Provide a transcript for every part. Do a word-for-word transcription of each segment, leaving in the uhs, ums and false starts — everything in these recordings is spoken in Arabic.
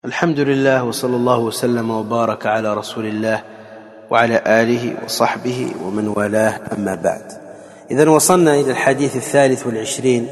الحمد لله، وصلى الله وسلم وبارك على رسول الله وعلى آله وصحبه ومن والاه، أما بعد. إذن وصلنا إلى الحديث الثالث والعشرين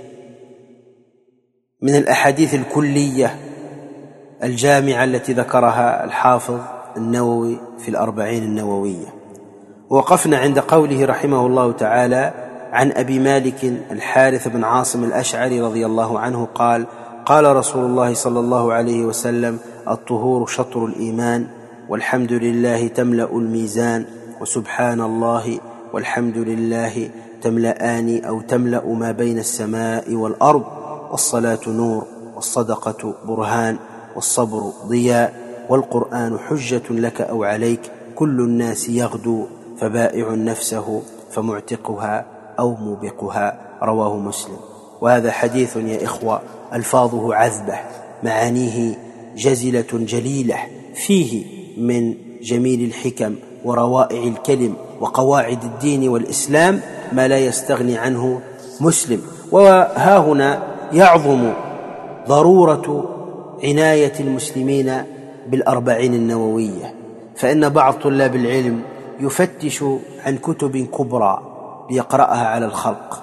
من الأحاديث الكلية الجامعة التي ذكرها الحافظ النووي في الأربعين النووية. ووقفنا عند قوله رحمه الله تعالى: عن أبي مالك الحارث بن عاصم الأشعري رضي الله عنه قال: قال رسول الله صلى الله عليه وسلم: الطهور شطر الإيمان، والحمد لله تملأ الميزان، وسبحان الله والحمد لله تملأان أو تملأ ما بين السماء والأرض، والصلاة نور، والصدقة برهان، والصبر ضياء، والقرآن حجة لك أو عليك، كل الناس يغدو فبائع نفسه فمعتقها أو موبقها. رواه مسلم. وهذا حديث يا إخوة ألفاظه عذبة، معانيه جزلة جليلة، فيه من جميل الحكم وروائع الكلم وقواعد الدين والإسلام ما لا يستغني عنه مسلم. وها هنا يعظم ضرورة عناية المسلمين بالأربعين النووية، فإن بعض طلاب العلم يفتش عن كتب كبرى ليقرأها على الخلق،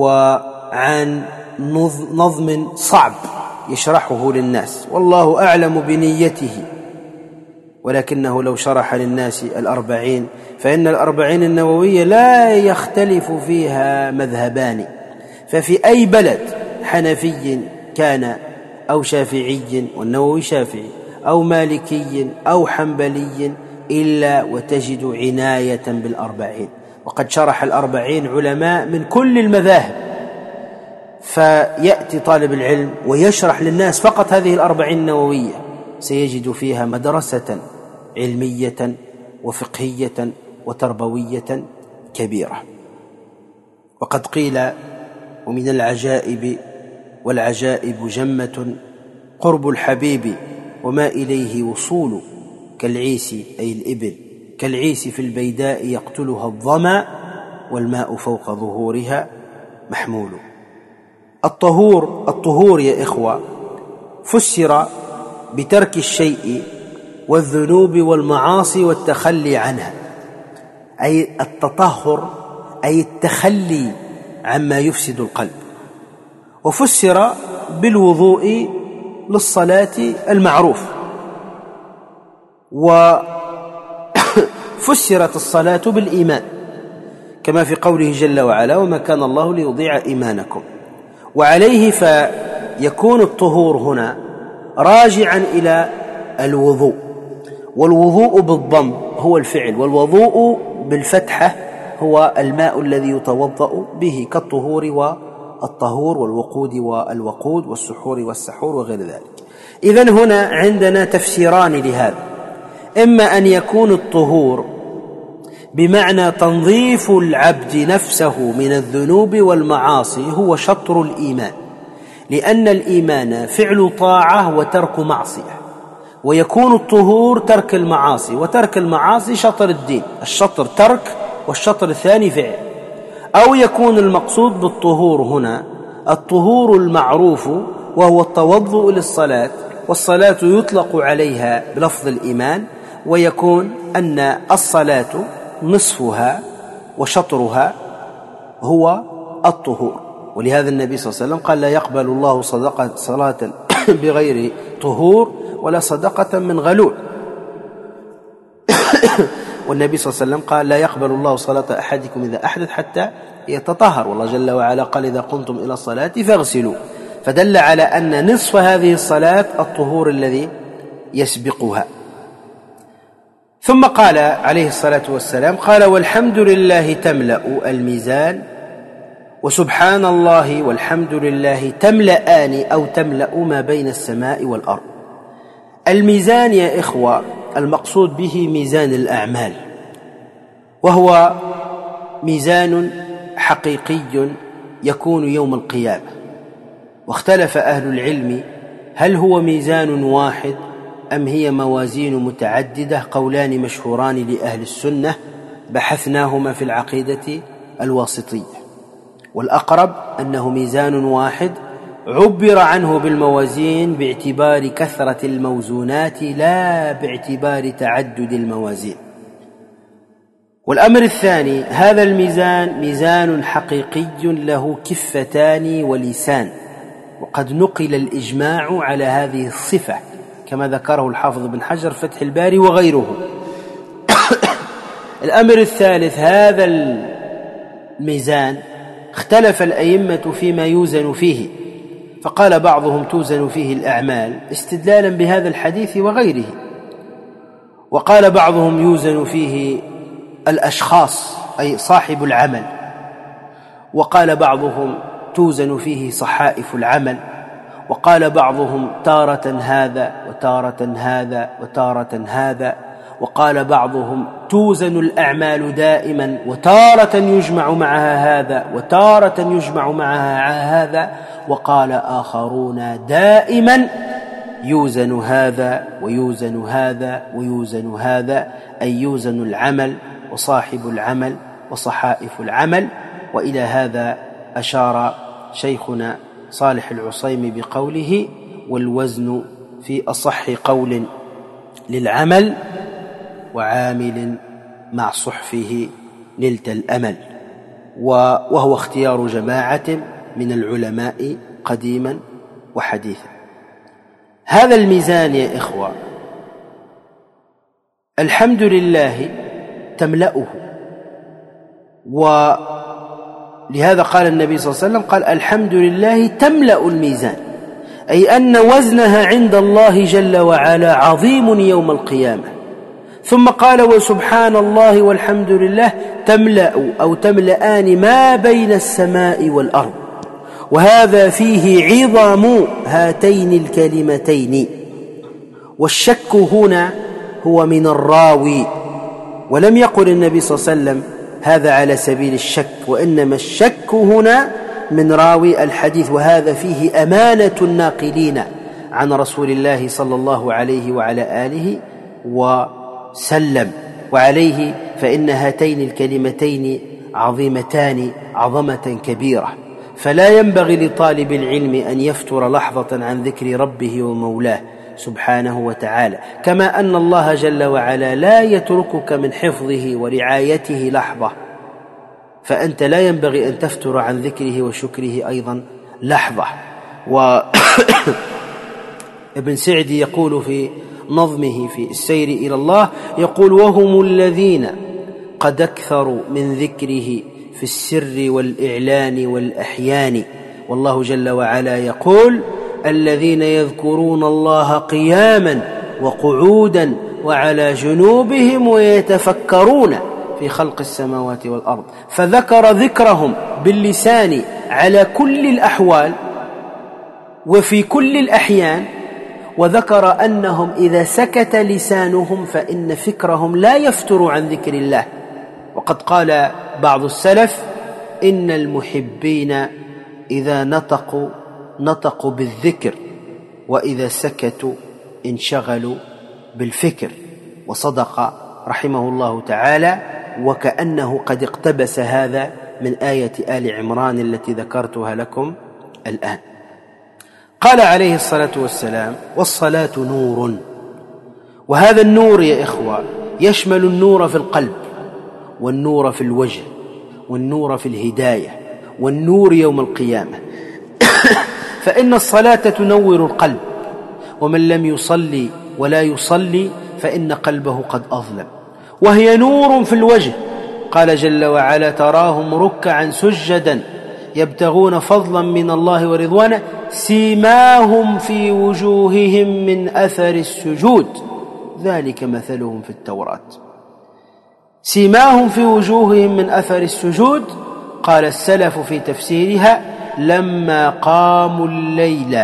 وعن نظم صعب يشرحه للناس، والله أعلم بنيته، ولكنه لو شرح للناس الأربعين، فإن الأربعين النووية لا يختلف فيها مذهبان، ففي أي بلد حنفي كان أو شافعي، والنووي شافعي، أو مالكي أو حنبلي، إلا وتجد عناية بالأربعين. وقد شرح الأربعين علماء من كل المذاهب، فيأتي طالب العلم ويشرح للناس فقط هذه الأربعين النووية، سيجد فيها مدرسة علمية وفقهية وتربوية كبيرة. وقد قيل: ومن العجائب والعجائب جمة، قرب الحبيب وما إليه وصول، كالعيس أي الإبل، كالعيس في البيداء يقتلها الظما، والماء فوق ظهورها محمول. الطهور الطهور يا إخوة فسر بترك الشيء والذنوب والمعاصي والتخلي عنها، أي التطهر، أي التخلي عما يفسد القلب. وفسر بالوضوء للصلاة المعروف، وفسرت الصلاة بالإيمان، كما في قوله جل وعلا: وما كان الله ليضيع إيمانكم. وعليه فيكون الطهور هنا راجعا إلى الوضوء، والوضوء بالضم هو الفعل، والوضوء بالفتحة هو الماء الذي يتوضأ به، كالطهور والطهور والوقود والوقود والسحور والسحور وغير ذلك. إذن هنا عندنا تفسيران لهذا: إما أن يكون الطهور بمعنى تنظيف العبد نفسه من الذنوب والمعاصي، هو شطر الإيمان، لأن الإيمان فعل طاعة وترك معصية، ويكون الطهور ترك المعاصي، وترك المعاصي شطر الدين، الشطر ترك والشطر الثاني فعل. أو يكون المقصود بالطهور هنا الطهور المعروف، وهو التوضؤ للصلاة، والصلاة يطلق عليها بلفظ الإيمان، ويكون أن الصلاة نصفها وشطرها هو الطهور. ولهذا النبي صلى الله عليه وسلم قال: لا يقبل الله صدقة صلاة بغير طهور ولا صدقة من غلول. والنبي صلى الله عليه وسلم قال: لا يقبل الله صلاة أحدكم إذا أحدث حتى يتطهر، والله جل وعلا قال: إذا قمتم إلى الصلاة فاغسلوا. فدل على أن نصف هذه الصلاة الطهور الذي يسبقها. ثم قال عليه الصلاة والسلام: قال: والحمد لله تملأ الميزان، وسبحان الله والحمد لله تملأان أو تملأ ما بين السماء والأرض. الميزان يا إخوة المقصود به ميزان الأعمال، وهو ميزان حقيقي يكون يوم القيامة. واختلف أهل العلم هل هو ميزان واحد أم هي موازين متعددة، قولان مشهوران لأهل السنة بحثناهما في العقيدة الواسطية، والأقرب أنه ميزان واحد عبر عنه بالموازين باعتبار كثرة الموزونات لا باعتبار تعدد الموازين. والأمر الثاني: هذا الميزان ميزان حقيقي له كفتان ولسان، وقد نقل الإجماع على هذه الصفة كما ذكره الحافظ بن حجر فتح الباري وغيره. الأمر الثالث: هذا الميزان اختلف الأئمة فيما يوزن فيه، فقال بعضهم توزن فيه الأعمال استدلالا بهذا الحديث وغيره، وقال بعضهم يوزن فيه الأشخاص أي صاحب العمل، وقال بعضهم توزن فيه صحائف العمل، وقال بعضهم تارة هذا وتارة هذا وتارة هذا، وقال بعضهم توزن الأعمال دائما وتارة يجمع معها هذا وتارة يجمع معها هذا، وقال آخرون دائما يوزن هذا ويوزن هذا ويوزن هذا، أي يوزن العمل وصاحب العمل وصحائف العمل. وإلى هذا أشار شيخنا صالح العصيمي بقوله: والوزن في أصح قول للعمل وعامل مع صحفه نلت الأمل، وهو اختيار جماعة من العلماء قديما وحديثا. هذا الميزان يا إخوة الحمد لله تملأه، ولهذا قال النبي صلى الله عليه وسلم قال: الحمد لله تملأ الميزان، أي أن وزنها عند الله جل وعلا عظيم يوم القيامة. ثم قال: وسبحان الله والحمد لله تملأ أو تملأان ما بين السماء والأرض، وهذا فيه عظم هاتين الكلمتين. والشك هنا هو من الراوي، ولم يقل النبي صلى الله عليه وسلم هذا على سبيل الشك، وإنما الشك هنا من راوي الحديث، وهذا فيه أمانة الناقلين عن رسول الله صلى الله عليه وعلى آله وسلم. وعليه فإن هاتين الكلمتين عظيمتان عظمة كبيرة، فلا ينبغي لطالب العلم أن يفتر لحظة عن ذكر ربه ومولاه سبحانه وتعالى، كما أن الله جل وعلا لا يتركك من حفظه ورعايته لحظة، فأنت لا ينبغي أن تفتر عن ذكره وشكره أيضا لحظة. وابن سعدي يقول في نظمه في السير إلى الله، يقول: وهم الذين قد أكثروا من ذكره في السر والإعلان والأحيان. والله جل وعلا يقول: الذين يذكرون الله قياما وقعودا وعلى جنوبهم ويتفكرون في خلق السماوات والأرض، فذكر ذكرهم باللسان على كل الأحوال وفي كل الأحيان، وذكر أنهم إذا سكت لسانهم فإن فكرهم لا يفتر عن ذكر الله. وقد قال بعض السلف: إن المحبين إذا نطقوا نطقوا بالذكر، وإذا سكتوا انشغلوا بالفكر. وصدق رحمه الله تعالى، وكأنه قد اقتبس هذا من آية آل عمران التي ذكرتها لكم الآن. قال عليه الصلاة والسلام: والصلاة نور. وهذا النور يا إخوة يشمل النور في القلب، والنور في الوجه، والنور في الهداية، والنور يوم القيامة. فإن الصلاة تنور القلب، ومن لم يصلي ولا يصلي فإن قلبه قد أظلم. وهي نور في الوجه، قال جل وعلا: تراهم ركعا سجدا يبتغون فضلا من الله ورضوانه سيماهم في وجوههم من أثر السجود ذلك مثلهم في التوراة. سيماهم في وجوههم من أثر السجود، قال السلف في تفسيرها: لما قاموا الليل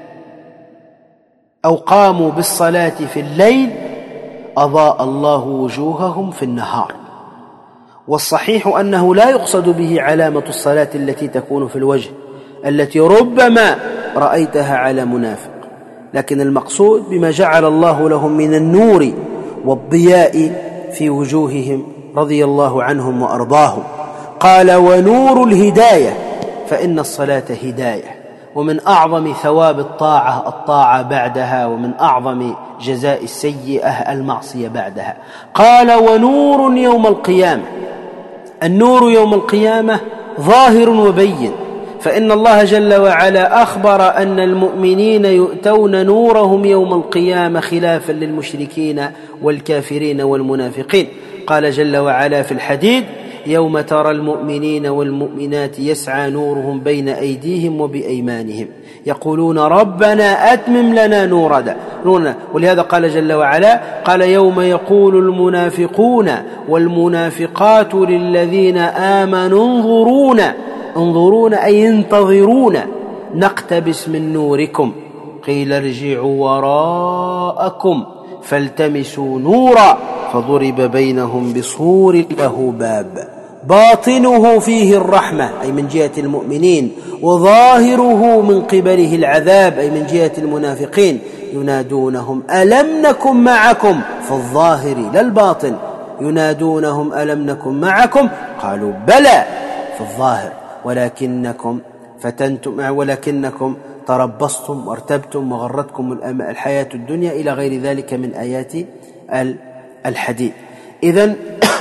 أو قاموا بالصلاة في الليل أضاء الله وجوههم في النهار. والصحيح أنه لا يقصد به علامة الصلاة التي تكون في الوجه، التي ربما رأيتها على منافق، لكن المقصود بما جعل الله لهم من النور والضياء في وجوههم رضي الله عنهم وأرضاهم. قال: ونور الهداية، فإن الصلاة هداية. ومن أعظم ثواب الطاعة الطاعة بعدها، ومن أعظم جزاء السيئة المعصية بعدها. قال: ونور يوم القيامة. النور يوم القيامة ظاهر وبين، فإن الله جل وعلا أخبر أن المؤمنين يؤتون نورهم يوم القيامة خلافا للمشركين والكافرين والمنافقين. قال جل وعلا في الحديد: يوم ترى المؤمنين والمؤمنات يسعى نورهم بين أيديهم وبأيمانهم يقولون ربنا أتمم لنا نورنا. ولهذا قال جل وعلا: قال: يوم يقول المنافقون والمنافقات للذين آمنوا انظرونا انظرونا أي انتظرونا نقتبس من نوركم قيل ارجعوا وراءكم فالتمسوا نورا فضرب بينهم بسور له باب باطنه فيه الرحمة أي من جهة المؤمنين، وظاهره من قبله العذاب أي من جهة المنافقين. ينادونهم ألم نكن معكم في الظاهر لا الباطن، ينادونهم ألم نكن معكم قالوا بلى في الظاهر ولكنكم فتنتم ولكنكم تربصتم وارتبتم وغرتكم الحياة الدنيا إلى غير ذلك من آيات الحديث. إذن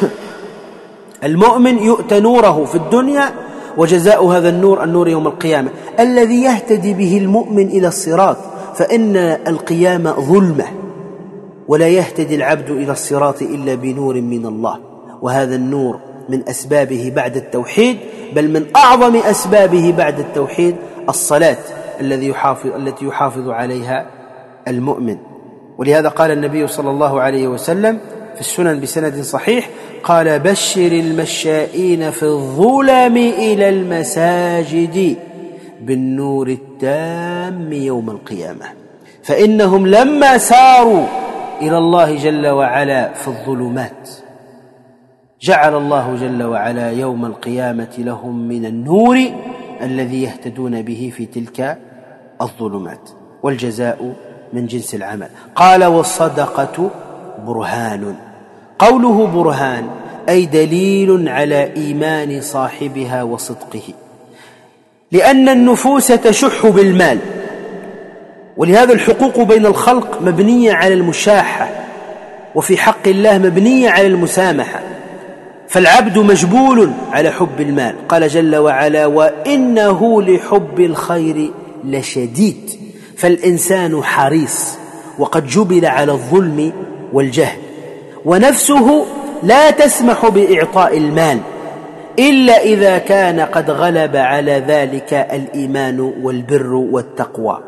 المؤمن يؤتى نوره في الدنيا، وجزاء هذا النور النور يوم القيامة الذي يهتدي به المؤمن إلى الصراط، فإن القيامة ظلمة ولا يهتدي العبد إلى الصراط إلا بنور من الله، وهذا النور من أسبابه بعد التوحيد، بل من أعظم أسبابه بعد التوحيد الصلاة الذي يحافظ التي يحافظ عليها المؤمن. ولهذا قال النبي صلى الله عليه وسلم في السنن بسند صحيح قال: بشر المشائين في الظلم إلى المساجد بالنور التام يوم القيامة، فإنهم لما ساروا إلى الله جل وعلا في الظلمات جعل الله جل وعلا يوم القيامة لهم من النور الذي يهتدون به في تلك الظلمات، والجزاء من جنس العمل. قال: والصدقة برهان. قوله برهان أي دليل على إيمان صاحبها وصدقه، لأن النفوس تشح بالمال، ولهذا الحقوق بين الخلق مبنية على المشاحة، وفي حق الله مبنية على المسامحة، فالعبد مجبول على حب المال. قال جل وعلا: وإنه لحب الخير لشديد. فالإنسان حريص وقد جبل على الظلم والجهل، ونفسه لا تسمح بإعطاء المال إلا إذا كان قد غلب على ذلك الإيمان والبر والتقوى.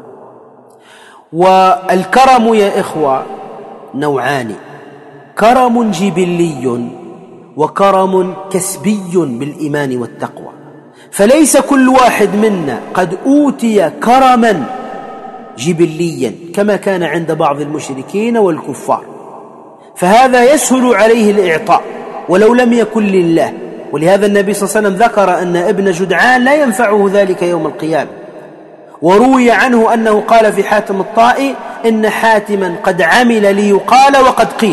والكرم يا إخوة نوعان: كرم جبلي وكرم كسبي بالإيمان والتقوى. فليس كل واحد منا قد أوتي كرما جبليا كما كان عند بعض المشركين والكفار، فهذا يسهل عليه الإعطاء ولو لم يكن لله. ولهذا النبي صلى الله عليه وسلم ذكر أن ابن جدعان لا ينفعه ذلك يوم القيامة، وروي عنه أنه قال في حاتم الطائي: إن حاتما قد عمل ليقال وقد قيل.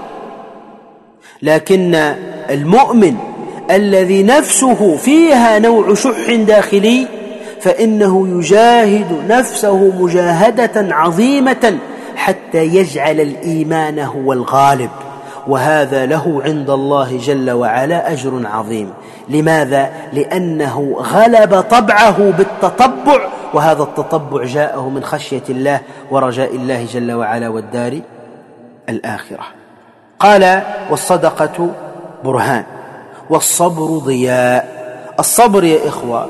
لكن المؤمن الذي نفسه فيها نوع شح داخلي فإنه يجاهد نفسه مجاهدة عظيمة حتى يجعل الإيمان هو الغالب، وهذا له عند الله جل وعلا أجر عظيم. لماذا؟ لأنه غلب طبعه بالتطبع، وهذا التطبع جاءه من خشية الله ورجاء الله جل وعلا والدار الآخرة. قال: والصدقة برهان والصبر ضياء. الصبر يا إخوة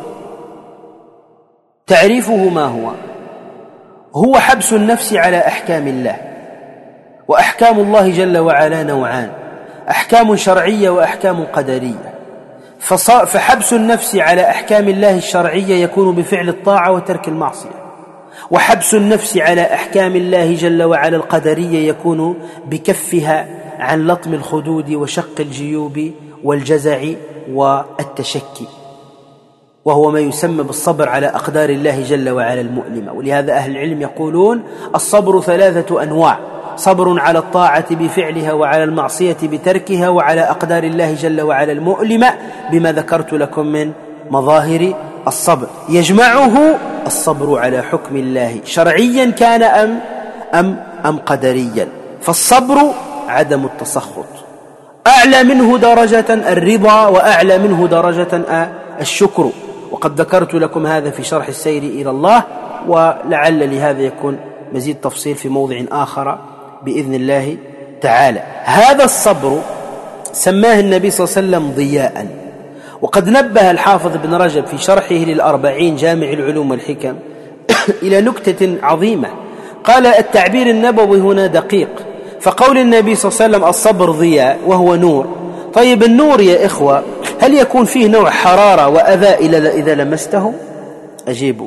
تعريفه ما هو؟ هو حبس النفس على أحكام الله، وأحكام الله جل وعلا نوعان: أحكام شرعية وأحكام قدرية. فحبس النفس على أحكام الله الشرعية يكون بفعل الطاعة وترك المعصية، وحبس النفس على أحكام الله جل وعلا القدرية يكون بكفها عن لطم الخدود وشق الجيوب والجزع والتشكي، وهو ما يسمى بالصبر على أقدار الله جل وعلا المؤلمة. ولهذا أهل العلم يقولون: الصبر ثلاثة أنواع: صبر على الطاعة بفعلها وعلى المعصية بتركها وعلى أقدار الله جل وعلا المؤلمة بما ذكرت لكم من مظاهر الصبر. يجمعه الصبر على حكم الله شرعيا كان أم أم أم قدريا. فالصبر عدم التسخط، أعلى منه درجة الرضا، وأعلى منه درجة الشكر. وقد ذكرت لكم هذا في شرح السير إلى الله، ولعل لهذا يكون مزيد تفصيل في موضع آخر بإذن الله تعالى. هذا الصبر سماه النبي صلى الله عليه وسلم ضياء. وقد نبه الحافظ ابن رجب في شرحه للأربعين جامع العلوم والحكم إلى نكتة عظيمة. قال التعبير النبوي هنا دقيق، فقول النبي صلى الله عليه وسلم الصبر ضياء وهو نور. طيب النور يا إخوة هل يكون فيه نوع حرارة وأذى إذا لمسته؟ أجيبوا.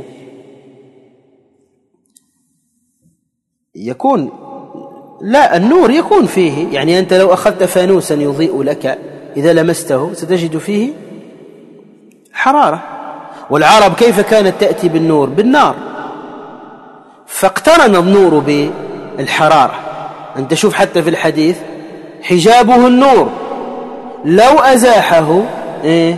يكون لا، النور يكون فيه، يعني أنت لو أخذت فانوسا يضيء لك إذا لمسته ستجد فيه حرارة. والعرب كيف كانت تأتي بالنور؟ بالنار، فاقترن النور بالحرارة. أنت شوف حتى في الحديث حجابه النور لو أزاحه إيه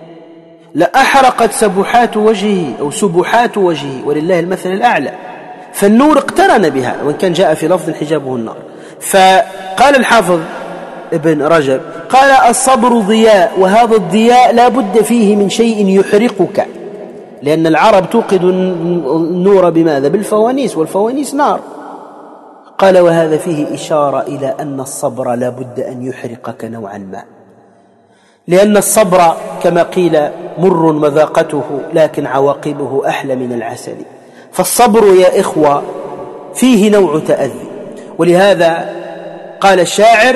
لأحرقت سبحات وجهه أو سبحات وجهه، ولله المثل الأعلى. فالنور اقترن بها، وإن كان جاء في لفظ حجابه النار. فقال الحافظ ابن رجب قال الصبر ضياء، وهذا الضياء لا بد فيه من شيء يحرقك، لأن العرب توقد النور بماذا؟ بالفوانيس، والفوانيس نار. قال وهذا فيه إشارة إلى أن الصبر لا بد أن يحرقك نوعا ما، لأن الصبر كما قيل مر مذاقته لكن عواقبه أحلى من العسل. فالصبر يا إخوة فيه نوع تأذي، ولهذا قال الشاعر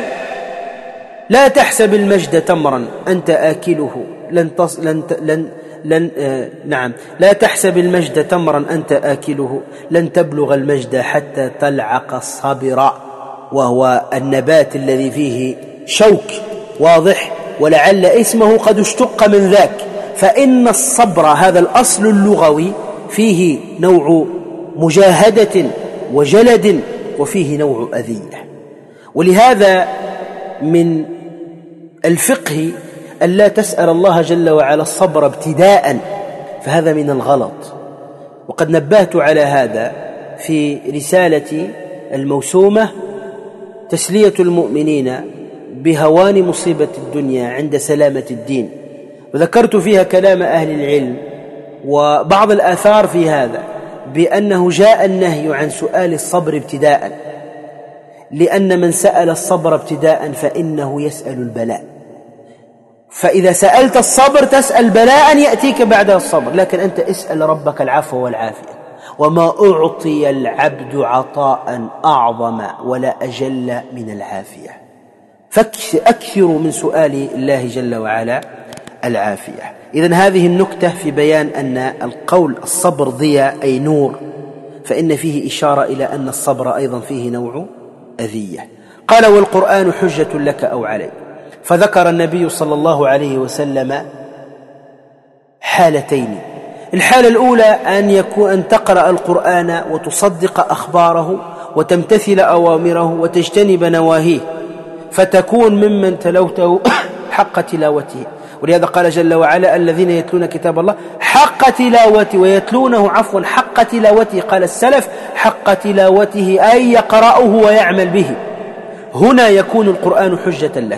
لا تحسب المجد تمرا أنت آكله لن تص... لن ت... لن لن آه... نعم لا تحسب المجد تمرا أنت آكله لن تبلغ المجد حتى تلعق الصبر، وهو النبات الذي فيه شوك واضح، ولعل اسمه قد اشتق من ذاك. فإن الصبر هذا الأصل اللغوي فيه نوع مجاهدة وجلد، وفيه نوع أذية. ولهذا من الفقه ألا تسأل الله جل وعلا الصبر ابتداء، فهذا من الغلط. وقد نبهت على هذا في رسالة الموسومة تسلية المؤمنين بهوان مصيبة الدنيا عند سلامة الدين، وذكرت فيها كلام أهل العلم وبعض الآثار في هذا، بأنه جاء النهي عن سؤال الصبر ابتداء، لأن من سأل الصبر ابتداء فإنه يسأل البلاء. فإذا سألت الصبر تسأل بلاء يأتيك بعد الصبر، لكن أنت اسأل ربك العفو والعافية. وما أعطي العبد عطاء أعظم ولا أجل من العافية، فأكثر من سؤال الله جل وعلا العافية. إذن هذه النكتة في بيان أن القول الصبر ضياء أي نور، فإن فيه إشارة إلى أن الصبر أيضا فيه نوع أذية. قال والقرآن حجة لك أو عليك. فذكر النبي صلى الله عليه وسلم حالتين. الحالة الأولى أن يكون أن تقرأ القرآن وتصدق أخباره وتمتثل أوامره وتجتنب نواهيه، فتكون ممن تلوته حق تلاوته. ولهذا قال جل وعلا الذين يتلون كتاب الله حق تلاوته، ويتلونه عفوا حق تلاوته. قال السلف حق تلاوته أي يقرأه ويعمل به. هنا يكون القرآن حجة لك.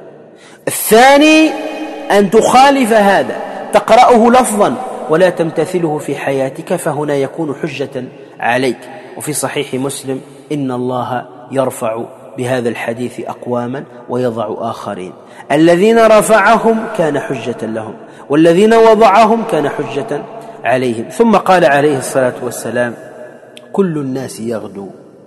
الثاني أن تخالف هذا، تقرأه لفظا ولا تمتثله في حياتك، فهنا يكون حجة عليك. وفي صحيح مسلم إن الله يرفع بهذا الحديث أقواما ويضع آخرين، الذين رفعهم كان حجة لهم، والذين وضعهم كان حجة عليهم. ثم قال عليه الصلاة والسلام كل الناس يغدو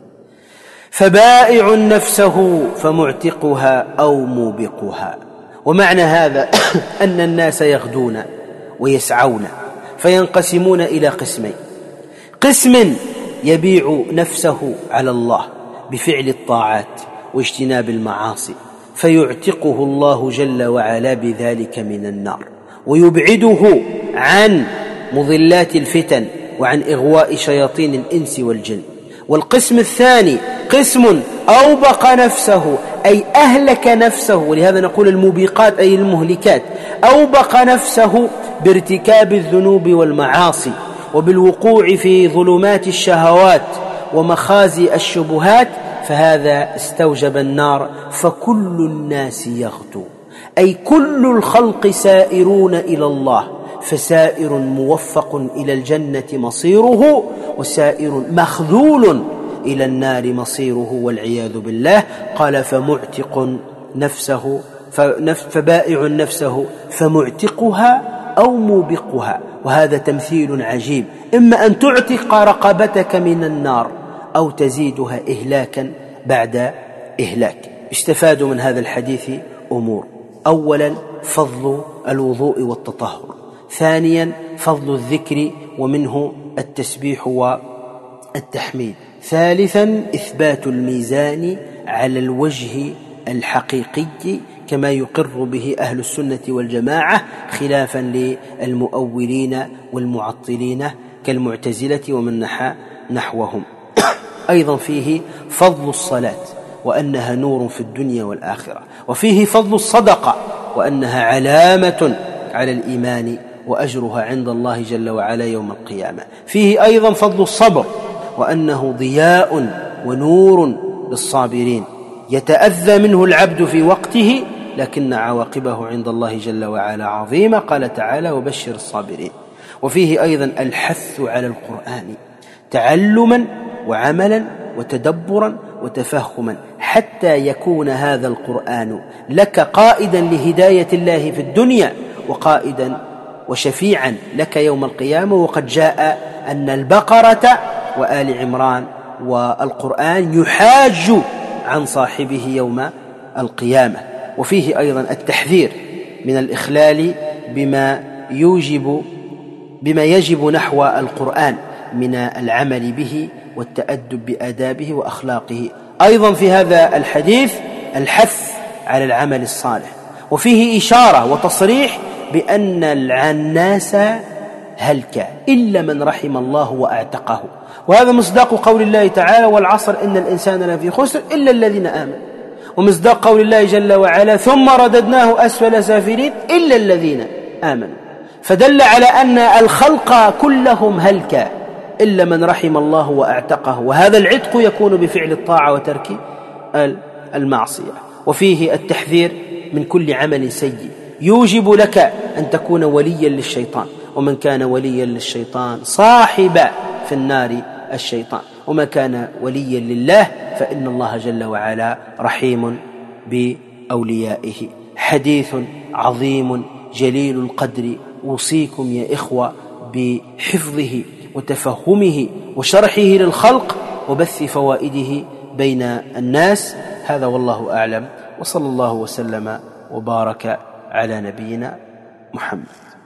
فبائع نفسه فمعتقها أو موبقها. ومعنى هذا أن الناس يغدون ويسعون، فينقسمون إلى قسمين: قسم يبيع نفسه على الله بفعل الطاعات واجتناب المعاصي، فيعتقه الله جل وعلا بذلك من النار، ويبعده عن مضلات الفتن وعن إغواء شياطين الإنس والجن. والقسم الثاني قسم أوبق نفسه أي أهلك نفسه، ولهذا نقول الموبقات أي المهلكات، أوبق نفسه بارتكاب الذنوب والمعاصي، وبالوقوع في ظلمات الشهوات ومخازي الشبهات فهذا استوجب النار. فكل الناس يغدو، أي كل الخلق سائرون إلى الله، فسائر موفق إلى الجنة مصيره، وسائر مخذول إلى النار مصيره والعياذ بالله. قال فمعتق نفسه فبائع نفسه فمعتقها أو موبقها. وهذا تمثيل عجيب، إما أن تعتق رقبتك من النار أو تزيدها إهلاكا بعد إهلاك. استفادوا من هذا الحديث أمور: أولا فضل الوضوء والتطهر، ثانيا فضل الذكر ومنه التسبيح والتحميد، ثالثا إثبات الميزان على الوجه الحقيقي كما يقر به أهل السنة والجماعة، خلافا للمؤولين والمعطلين كالمعتزلة ومن نحى نحوهم. أيضا فيه فضل الصلاة وأنها نور في الدنيا والآخرة، وفيه فضل الصدقة وأنها علامة على الإيمان وأجرها عند الله جل وعلا يوم القيامة. فيه أيضا فضل الصبر وأنه ضياء ونور للصابرين، يتأذى منه العبد في وقته لكن عواقبه عند الله جل وعلا عظيمة. قال تعالى: وبشر الصابرين. وفيه أيضا الحث على القرآن تعلما وعملا وتدبرا وتفهما، حتى يكون هذا القرآن لك قائدا لهداية الله في الدنيا وقائدا وشفيعا لك يوم القيامة. وقد جاء أن البقرة وآل عمران والقرآن يحاج عن صاحبه يوم القيامة. وفيه أيضا التحذير من الإخلال بما يوجب بما يجب نحو القرآن من العمل به والتأدب بآدابه وأخلاقه. أيضا في هذا الحديث الحث على العمل الصالح، وفيه إشارة وتصريح بأن الناس هلك إلا من رحم الله وأعتقه. وهذا مصداق قول الله تعالى: والعصر إن الإنسان لفي خسر إلا الذين آمنوا. ومصداق قول الله جل وعلا: ثم رددناه أسفل سافلين إلا الذين آمنوا. فدل على أن الخلق كلهم هلك إلا من رحم الله وأعتقه، وهذا العتق يكون بفعل الطاعة وترك المعصية. وفيه التحذير من كل عمل سيء يوجب لك أن تكون وليا للشيطان، ومن كان وليا للشيطان صاحب في النار الشيطان، وما كان وليا لله فإن الله جل وعلا رحيم بأوليائه. حديث عظيم جليل القدر، أوصيكم يا إخوة بحفظه وتفهمه وشرحه للخلق وبث فوائده بين الناس. هذا والله أعلم، وصلى الله وسلم وبارك على نبينا محمد.